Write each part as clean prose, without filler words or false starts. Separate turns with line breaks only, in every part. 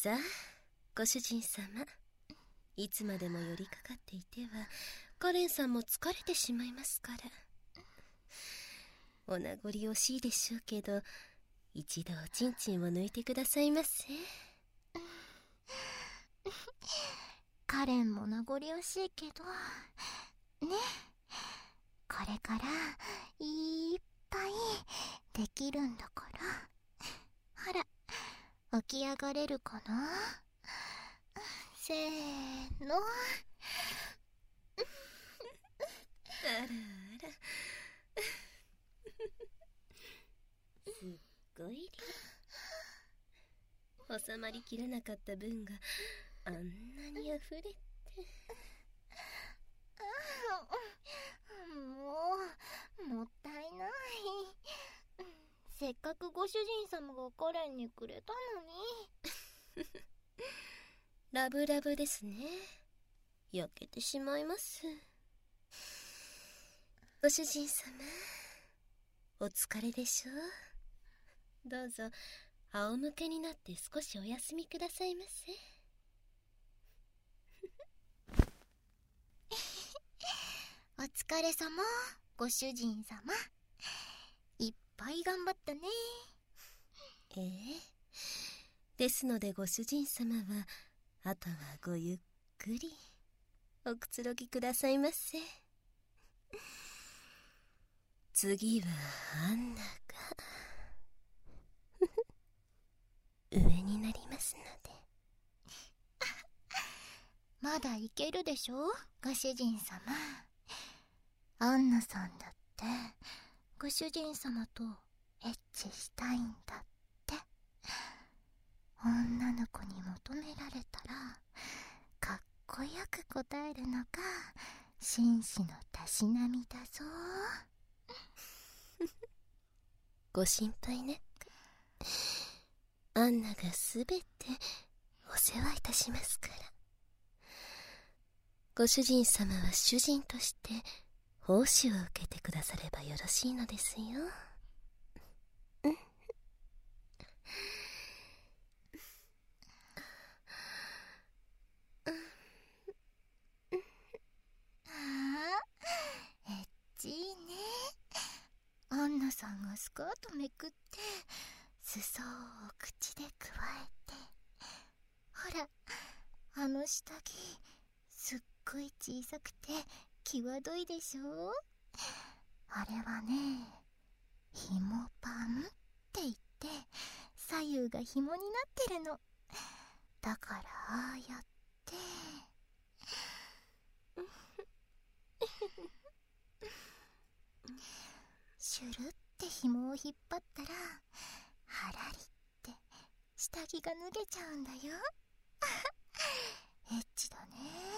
さあ、ご主人様。いつまでも寄りかかっていては、カレンさんも疲れてしまいますから。お名残惜しいでしょうけど、一度おちんちんを抜いてくださいませ。
カレンも名残惜しいけどね、これからいっぱいできるんだから。ほら、起き上がれるかな。せーの。
あらあらすっごい量。収まりきらなかった分があんなに溢れて。
もったいない。せっかくご主人様がカレンにくれたのに。
ラブラブですね。焼けてしまいます。ご主人様、お疲れでしょう。どうぞ仰向けになって少しお休みくださいませ。
お疲れ様、ご主人様。いっぱい頑張ったね。
ええ。ですのでご主人様は、あとはごゆっくりおくつろぎくださいませ。次はアンナが上になりますので。
まだいけるでしょ、ご主人様。アンナさんだってご主人様とエッチしたいんだって。女の子に求められたらかっこよく答えるのが紳士のたしなみだぞ。
ご心配なく、アンナがすべてお世話いたしますから。ご主人様は主人として報酬を受けてくださればよろしいのですよ。
エッチいね。アンナさんがスカートめくって裾をお口でくわえて、ほら、あの下着すっごい小さくて際どいでしょ。あれはね、ひもパンって言って左右が紐になってるの。だからああやってシュルって紐を引っ張ったら、はらりって下着が脱げちゃうんだよ。エッチだね。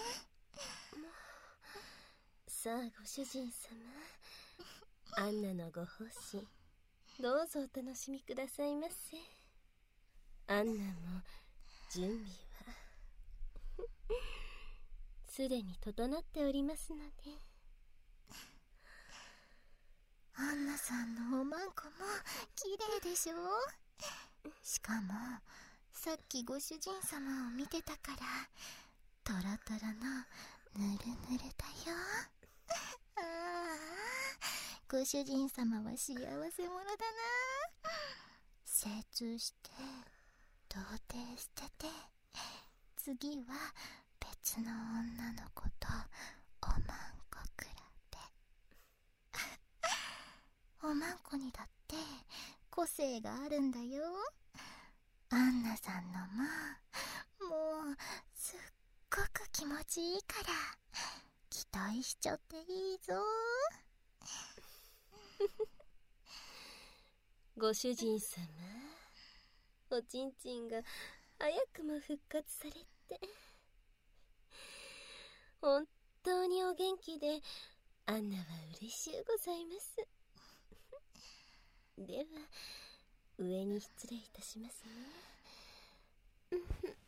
さあご主人様、アンナのご奉仕どうぞお楽しみくださいませ。アンナも準備はすでに整っておりますので。
アンナさんのおまんこも綺麗でしょ。しかもさっきご主人様を見てたからトロトロのぬるぬるだよ。ああ、ご主人様は幸せ者だな。精通して童貞捨てて、次は別の女の子とおまんこ比べ。おまんこにだって個性があるんだよ。アンナさんのもうすっごく気持ちいいから期待しちゃっていいぞ。
ご主人様、おちんちんが早くも復活されて本当にお元気で、アンナは嬉しゅうございます。では上に失礼いたしますね。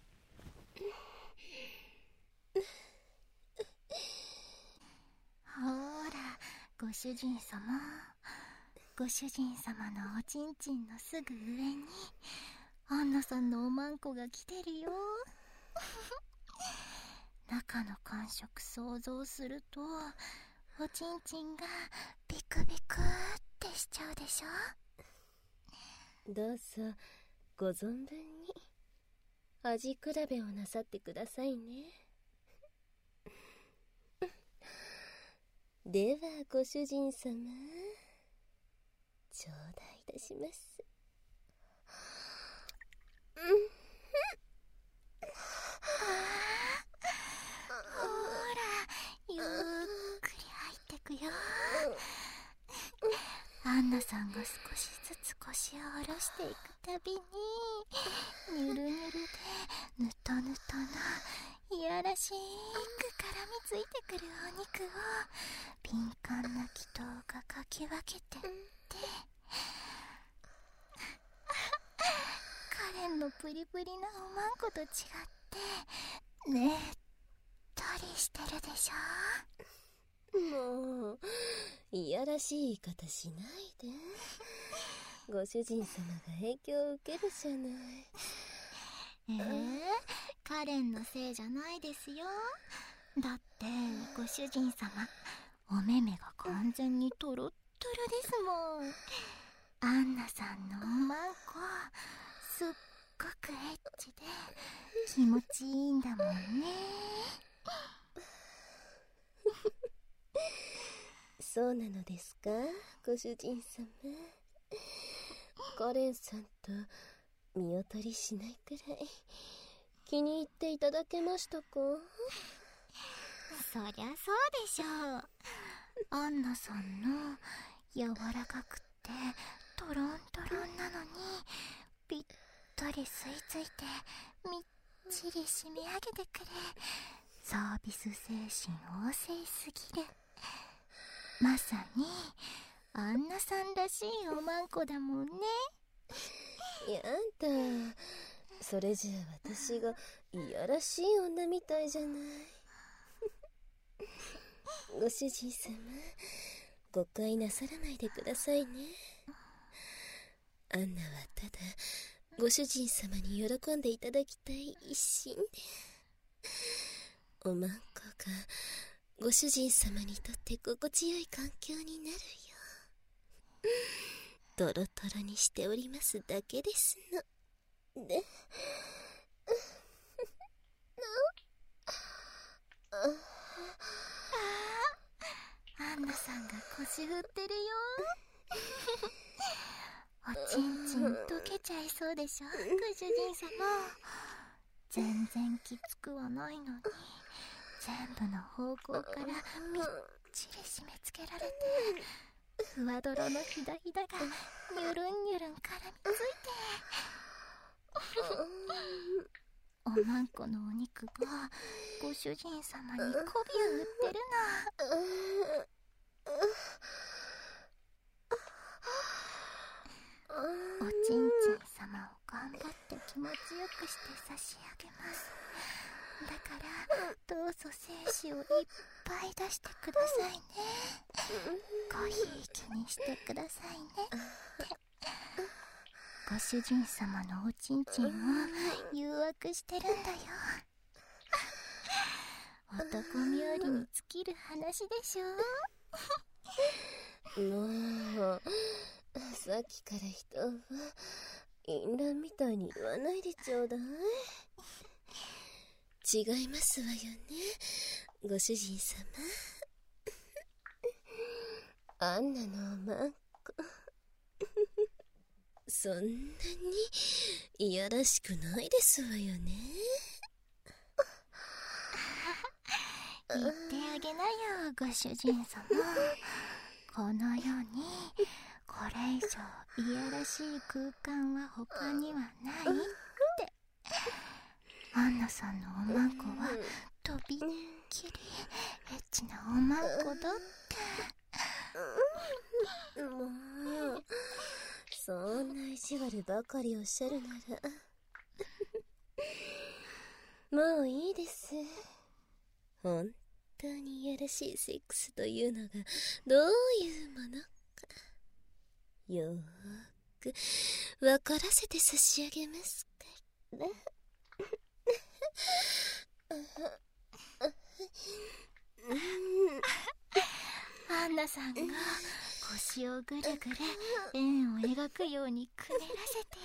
ほら、ご主人様、ご主人様のおちんちんのすぐ上にアンナさんのおまんこが来てるよ。中の感触想像すると、おちんちんがビクビクってしちゃうでしょ。
どうぞご存分に味比べをなさってくださいね。ではご主人様、頂戴いたします。
ほら、ゆっくり入ってくよ。アンナさんが少しずつ腰を下ろしていくたびに、ニュルニュルでぬとぬとのいやらしく絡みついてくるお肉を敏感な気筒がかき分けてって、カレンのプリプリなおまんこと違ってねっとりしてるでしょ。
もういやらしい言い方しないで。ご主人様が影響を受けるじゃない。
カレンのせいじゃないですよ。だってご主人様、お目目が完全にトロットロですもん。アンナさんのおまんこ、すっごくエッチで気持ちいいんだもんね。
そうなのですか、ご主人様。カレンさんと見劣りしないくらい気に入っていただけましたか？
そりゃそうでしょう。アンナさんの柔らかくってトロントロンなのにぴったり吸い付いてみっちり締め上げてくれ、サービス精神旺盛すぎる。まさにアンナさんらしいおまんこだもんね。
やだ、それじゃあ私がいやらしい女みたいじゃない。ご主人様、誤解なさらないでくださいね。アンナはただご主人様に喜んでいただきたい一心で、おまんこがご主人様にとって心地よい環境になるようトロトロにしておりますだけですので。
アンナさんが腰振ってるよ。おちんちん溶けちゃいそうでしょ、ご主人様。全然きつくはないのに、全部の方向からみっちり締め付けられて、ふわどろのひだひだがニュルンニュルン絡みついて、おまんこのお肉がご主人様に媚びを売ってるの。おちんちん様を頑張って気持ちよくして差し上げます。だからどうぞ精子をいっぱい出してくださいね。ごひいきにしてくださいねってご主人様のおちんちんを誘惑してるんだよ。男冥利に尽きる話でしょ。
もうさっきから人は淫乱みたいに言わないでちょうだい。違いますわよね、ご主人様。アンナのおまんこそんなにいやらしくないですわよね。
言ってあげなよ、ご主人様。この世にこれ以上いやらしい空間は他にはないって。アンナさんのおまんこはとびっきりエッチなおまんこだって。
もうそんな意地悪ばかりおっしゃるならもういいです。本当にいやらしいセックスというのがどういうものかよーく分からせて差し上げますから。
アンナさんが腰をぐるぐる円を描くようにくねらせて。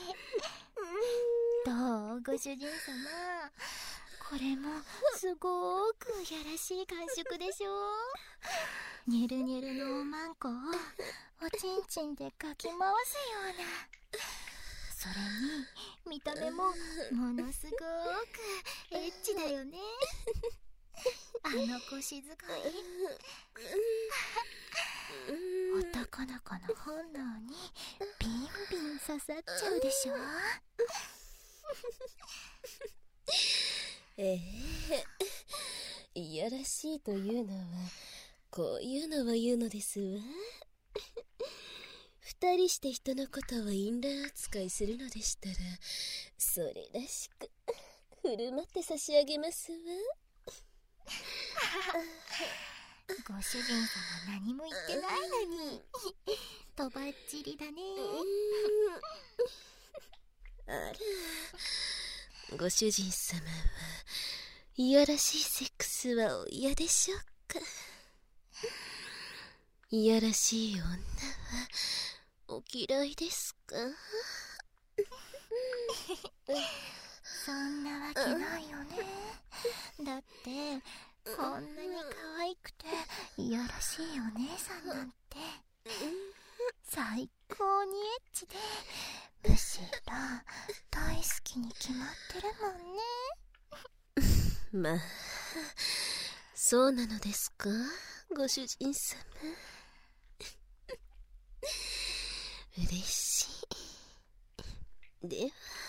どうご主人様、これもすごーくやらしい感触でしょ。ニュルニュルのおまんこをおちんちんでかき回すような。それに見た目もものすごーくエッチだよね。あの腰使い、男の子の本能にビンビン刺さっちゃうでしょ。
いやらしいというのはこういうのは言うのですわ。二人して人のことを淫乱扱いするのでしたら、それらしく振る舞って差し上げますわ。
ご主人様何も言ってないのにとばっちりだね。
あら、ご主人様はいやらしいセックスはお嫌でしょうか。いやらしい女はお嫌いですか。
そんなわけないよね。だってこんなに可愛くていやらしいお姉さんなんて最高にエッチで、むしろ大好きに決まってるもんね。
まあ、そうなのですか、ご主人様。嬉しい。では、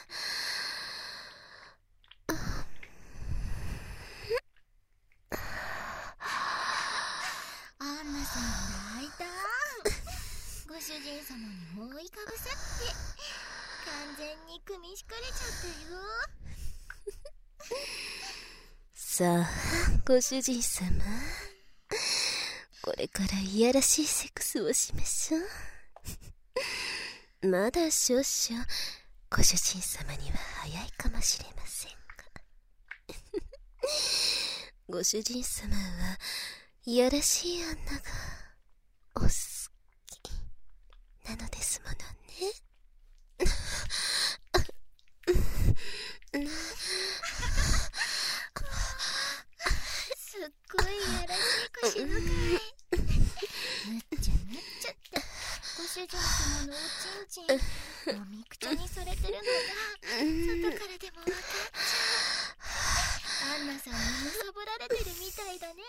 アンナさん泣いた。ご主人様に覆いかぶさって完全に組み敷かれちゃったよ。
さあ、ご主人様、これからいやらしいセックスをしましょう。まだ少々ご主人様には早いかもしれませんが。ご主人様はいやらしい女がお好きなのですものね。
すっごいやらしい腰使い。むっちゃむっちゃってご主人様のおちんちんもみくちゃにされてるのが外からでも分かっちゃう。アンナさんにむさぼられてるみたいだね。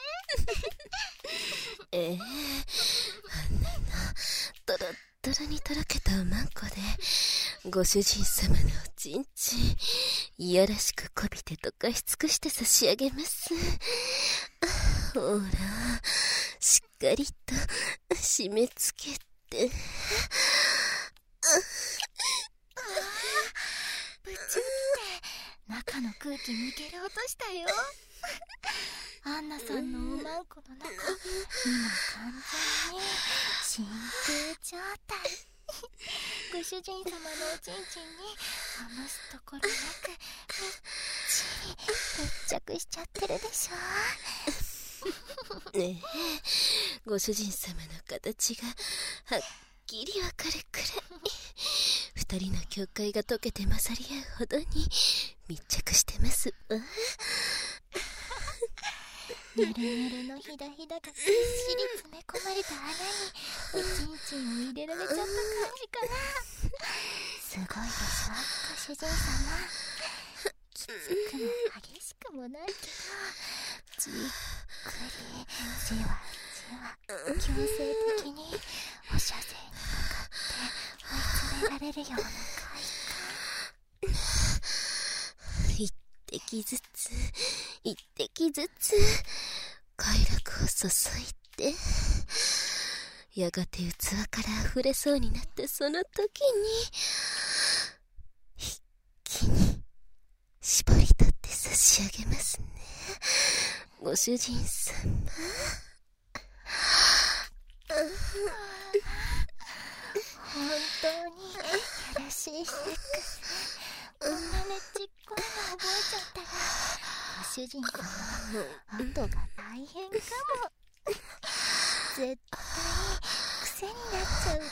あんなのトロットロにとろけたおまんこでご主人様のおちんちんいやらしくこびてとかし尽くして差し上げます。ほら、しっかりと締め付けて。
ぶち起きて中の空気抜ける音したよ。アンナさんのおまんこの中、今完全に真空状態。ご主人様のおちんちんに余すところなくみっちり密着しちゃってるでしょ。
ねえ、ご主人様の形がはっきりわかるくらい二人の境界が溶けて混ざり合うほどに密着してますわ。
ぬるぬるのひだひだがぎっしり詰め込まれた穴におちんちんを入れられちゃった感じかな。すごいでしょ、ご主人様。きつくも激しくもないけど、じっくりじわじわ強制的にお射精に向かって追い詰められるような快感。
一滴ずつ一滴ずつ快楽を注いで、やがて器から溢れそうになったその時に一気に絞り取って差し上げますね、ご主人様。
本当当にやらしいセックス、こんなねちっこいの覚えちゃったらご主人様後が大変かも。絶対癖になっちゃう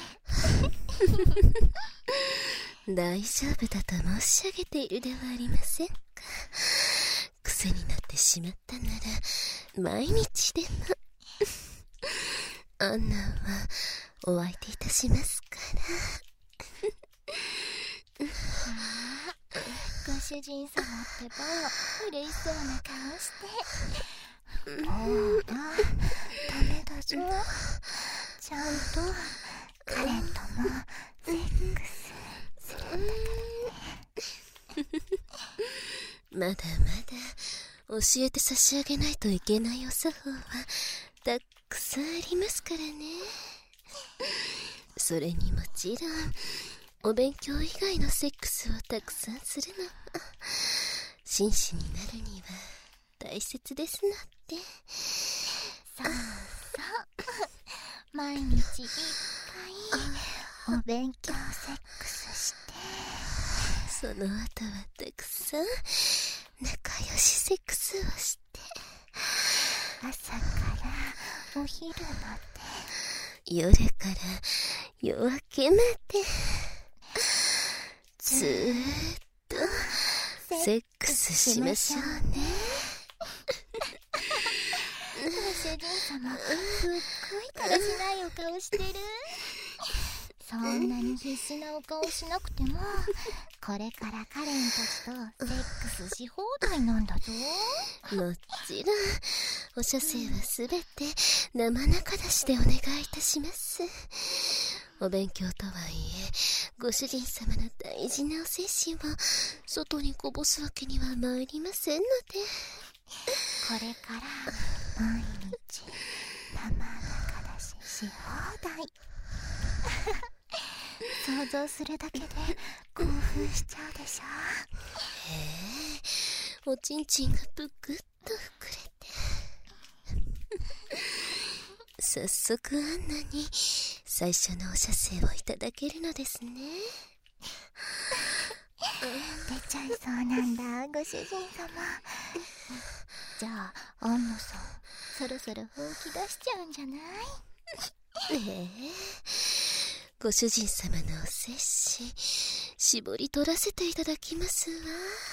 って
大丈夫だと申し上げているではありませんか。癖になってしまったなら毎日でもアンナはお相手いたしますから。
ご主人様ってば嬉しそうな顔して。ほらダメだぞ、ちゃんとカレンともセックスするんだからね。
まだまだ教えて差し上げないといけないお作法はたくさんありますからね。それにもちろんお勉強以外のセックスをたくさんするのは紳士になるには大切ですので。
そうそう、毎日いっぱいお勉強セックスして、
その後はたくさん仲良しセックスをして、
朝からお昼まで、
夜から夜明けまでずーっとセックスしましょうね。
ご主人様すっごいだらしないお顔してる。そんなに必死なお顔しなくてもこれからカレンたちとセックスし放題なんだぞ。
もちろんお射精はすべて生中出しでお願いいたします。お勉強とはいえご主人様の大事なお精子を外にこぼすわけには参りませんので。
これから毎日生中出しし放題。想像するだけで興奮しちゃうでしょ。
おちんちんがぷくっと膨れて早速アンナに最初のお射精をいただけるのですね。
出ちゃいそうなんだご主人様。じゃあアンナさんそろそろ本気出しちゃうんじゃない？
ご主人様のお精子絞り取らせていただきますわ。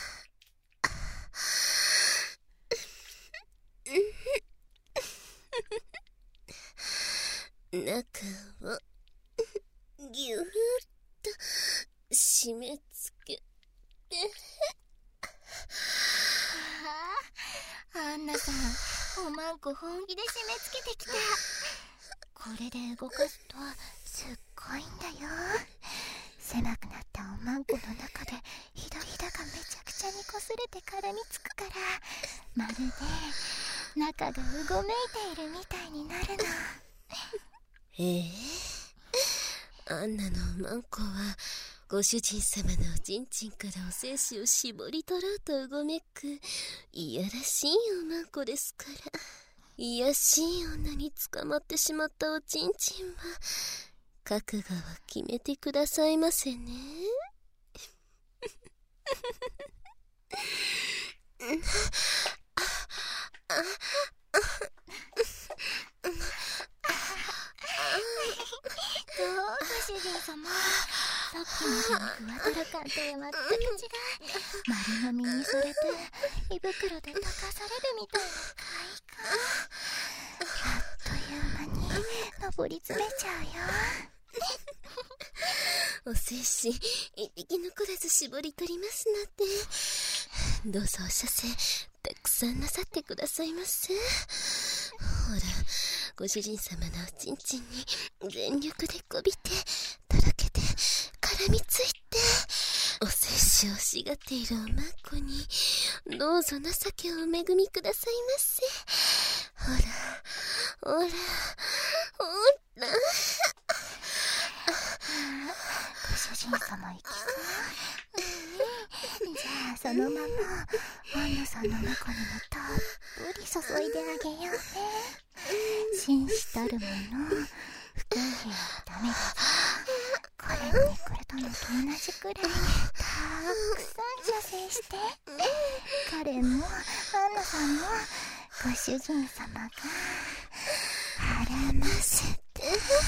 中をぎゅーっと締め付けて。
アンナさんおまんこ本気で締め付けてきた。これで動かすとすっごいんだよ。狭くなったおまんこの中でひだひだがめちゃくちゃに擦れて絡みつくから、まるで中がうごめいているみたいになるの。
アンナのおまんこはご主人様のおちんちんからお精子を絞り取ろうとうごめくいやらしいおまんこですから。いやしい女に捕まってしまったおちんちんは覚悟を決めてくださいませね。
どうご主人様、さっきまでのふわとろ感とは全く違う丸飲みにされて胃袋で溶かされるみたいな快感。あっという間に上り詰めちゃうよ。
お精子一滴残らず絞り取りますので、どうぞお射精たくさんなさってくださいませ。ほら、ご主人様のおちんちんに全力でこびてとろけて絡みついて、お精子を欲しがっているおまんこにどうぞ情けをお恵みくださいませ。ほらほらほら。
ご主人様行きそう。じゃあそのままアンナさんの中にもたっぷり注いであげようね。紳士たるもの不公平はダメだぞ。 彼がめくれたのと同じくらいたくさん射精して、彼もアンナさんもご主人様が孕ませて。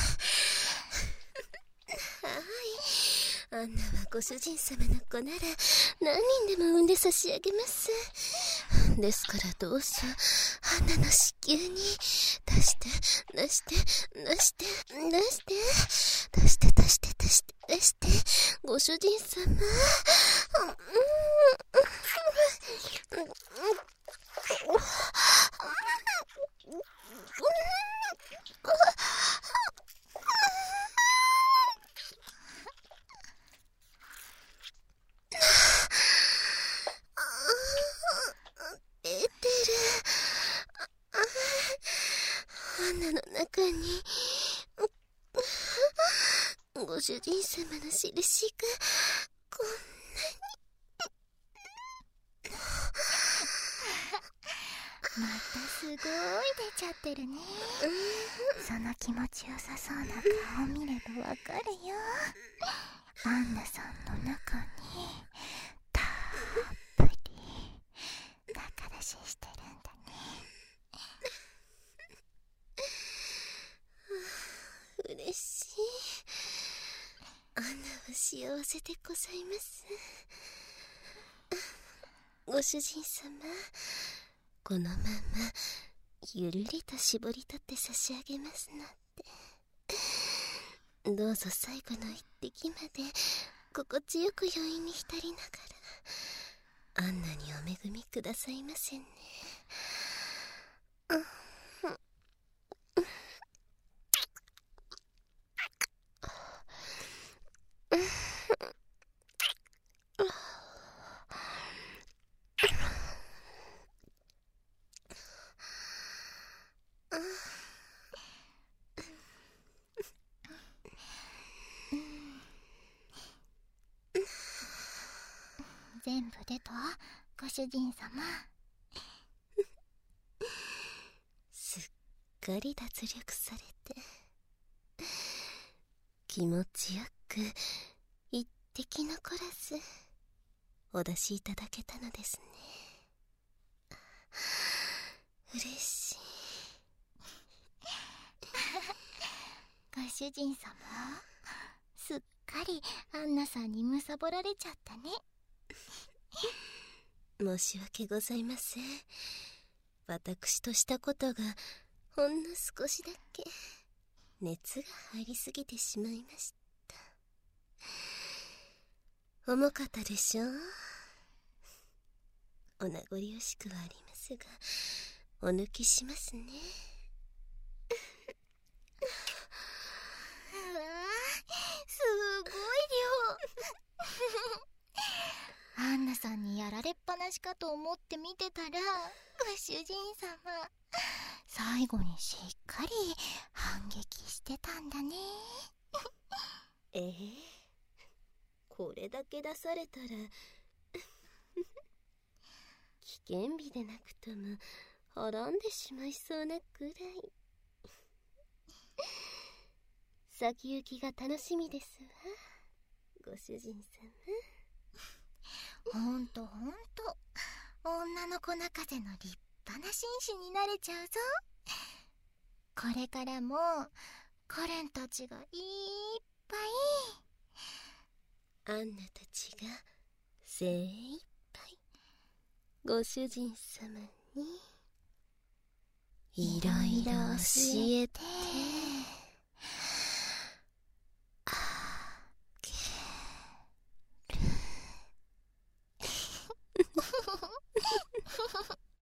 アンナはご主人様の子なら何人でも産んで差し上げます。ですからどうぞアンナの子宮に出して出して出して出して出して出して出して出してご主人様。アンナの中にご主人様の印がこん
またすごい出ちゃってるね。その気持ちよさそうな顔見ればわかるよ。アンナさんの中にたっぷり中出ししてるんだね。
嬉しい。アンナは幸せでございます。ご主人様、このままゆるりと絞り取って差し上げますので、どうぞ最後の一滴まで心地よく余韻に浸りながらアンナにお恵みくださいませね。
全部出たご主人様。
すっかり脱力されて気持ちよく一滴残らずお出しいただけたのですね。嬉しい。
ご主人様、すっかりアンナさんにむさぼられちゃったね。
申し訳ございません。私としたことがほんの少しだけ熱が入りすぎてしまいました。重かったでしょう。お名残惜しくはありますがお抜きしますね。
すごい量。アンナさんにやられっぱなしかと思って見てたら、ご主人様最後にしっかり反撃してたんだね。
これだけ出されたら危険日でなくとも滅んでしまいそうなくらい。先行きが楽しみですわ、ご主人様。
ほんとほんと、女の子泣かせの立派な紳士になれちゃうぞ。これからもカレンたちがいっぱ
い、アンナたちが精一杯ご主人様にいろいろ教えて